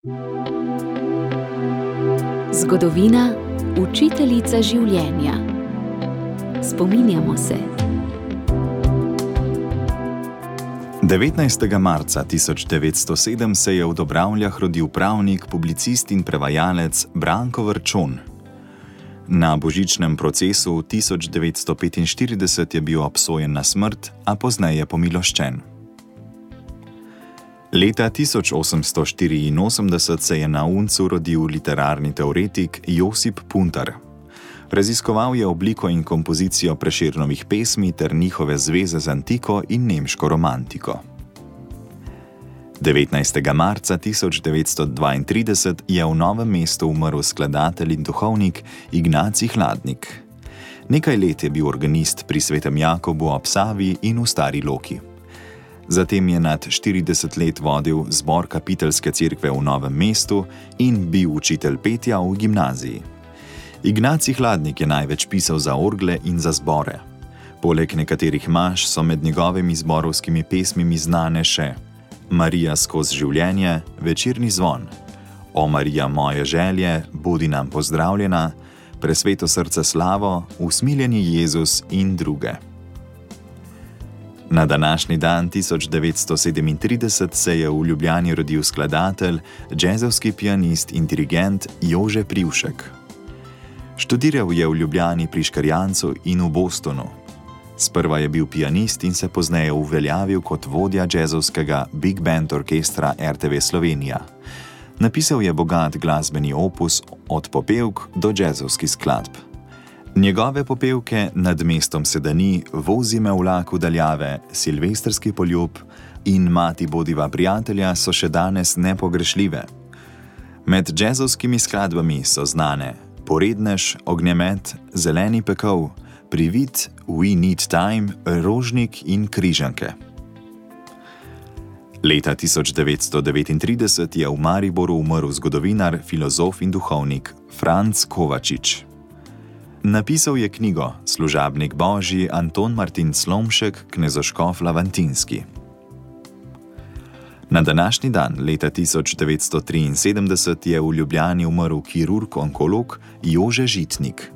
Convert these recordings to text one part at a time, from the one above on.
Zgodovina, učiteljica življenja. Spominjamo se. 19. marca 1907 se je v Dobravljah rodil pravnik, publicist in prevajalec Branko Vrčon. Na božičnem procesu 1945 je bil obsojen na smrt, a pozneje pomiloščen. Leta 1884 se je na Uncu rodil literarni teoretik Josip Puntar. Raziskoval je obliko in kompozicijo Prešernovih pesmi ter njihove zveze z antiko in nemško romantiko. 19. marca 1932 je v Novem mestu umrl skladatelj in duhovnik Ignacij Hladnik. Nekaj let je bil organist pri Svetem Jakobu ob Savi in v Stari Loki. Zatem je nad 40 let vodil zbor kapiteljske cerkve v Novem mestu in bil učitelj petja v gimnaziji. Ignacij Hladnik je največ pisal za orgle in za zbore. Poleg nekaterih maš so med njegovimi zborovskimi pesmimi znane še Marija skozi življenje, Večerni zvon, O Marija moje želje, Bodi nam pozdravljena, Presveto srce slavo, Usmiljeni Jezus in druge. Na današnji dan 1937 se je v Ljubljani rodil skladatelj, džezovski pianist in dirigent Jože Privšek. Študiral je v Ljubljani pri Škrjancu in v Bostonu. Sprva je bil pianist in se pozneje uveljavil kot vodja džezovskega Big Band orkestra RTV Slovenija. Napisal je bogat glasbeni opus od popevk do džezovskih skladb. Njegove popevke Nad mestom Sedani, Vozi me vlak v daljave, Silvestrski poljub in Mati bodiva prijatelja so še danes nepogrešljive. Med džezovskimi skladbami so znane Porednež, Ognjemet, Zeleni pekel, Privid, We Need Time, Rožnik in Križanke. Leta 1939 je v Mariboru umrl zgodovinar, filozof in duhovnik Franc Kovačič. Napisal je knjigo Služabnik Božji Anton Martin Slomšek, knezoškof Lavantinski. Na današnji dan, leta 1973, je v Ljubljani umrl kirurg-onkolog Jože Žitnik.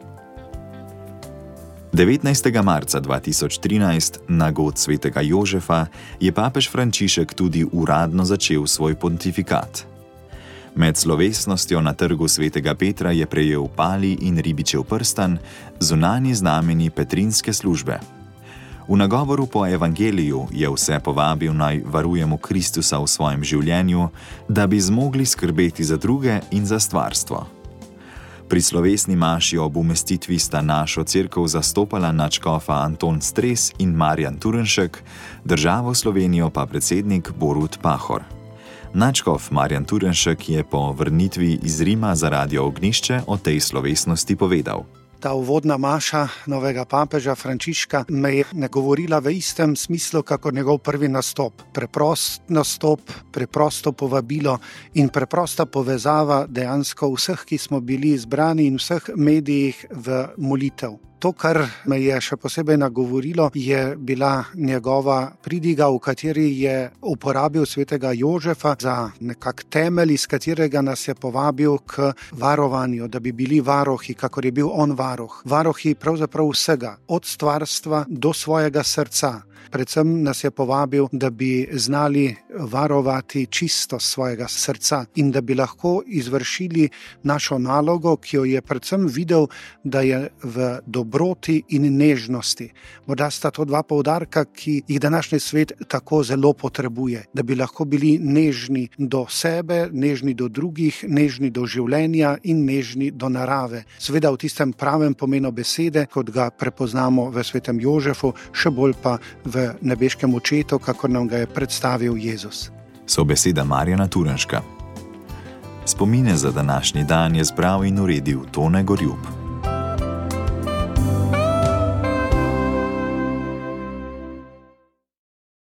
19. marca 2013, na god svetega Jožefa, je papež Frančišek tudi uradno začel svoj pontifikat. Med slovesnostjo na trgu svetega Petra je prejel pali in ribičev prstan, zunanji znameni petrinske službe. V nagovoru po evangeliju je vse povabil, naj varujemo Kristusa v svojem življenju, da bi zmogli skrbeti za druge in za stvarstvo. Pri slovesni maši ob umestitvi sta našo cerkev zastopala nadškofa Anton Stres in Marjan Turnšek, državo Slovenijo pa predsednik Borut Pahor. Nadškof Marjan Turnšek je po vrnitvi iz Rima za Radio Ognjišče o tej slovesnosti povedal. Ta uvodna maša novega papeža Frančiška me je nagovorila v istem smislu, kako njegov prvi nastop. Preprost nastop, preprosto povabilo in preprosta povezava dejansko vseh, ki smo bili izbrani in vseh medijih v molitev. To, kar me je še posebej nagovorilo, je bila njegova pridiga, v kateri je uporabil svetega Jožefa za nekak temelj, iz katerega nas je povabil k varovanju, da bi bili varohi, kakor je bil on varoh. Varohi pravzaprav vsega, od stvarstva do svojega srca. Predvsem nas je povabil, da bi znali varovati čistost svojega srca in da bi lahko izvršili našo nalogo, ki jo je predvsem videl, da je v dobroti in nežnosti. Morda sta to dva poudarka, ki jih današnji svet tako zelo potrebuje, da bi lahko bili nežni do sebe, nežni do drugih, nežni do življenja in nežni do narave. Seveda v tistem pravem pomenu besede, kot ga prepoznamo v svetem Jožefu, še bolj pa v nebeškem očetu, kakor nam ga je predstavil Jezus. So beseda Marjana Turnška. Spomine za današnji dan je zbral in uredil Tone Gorjup.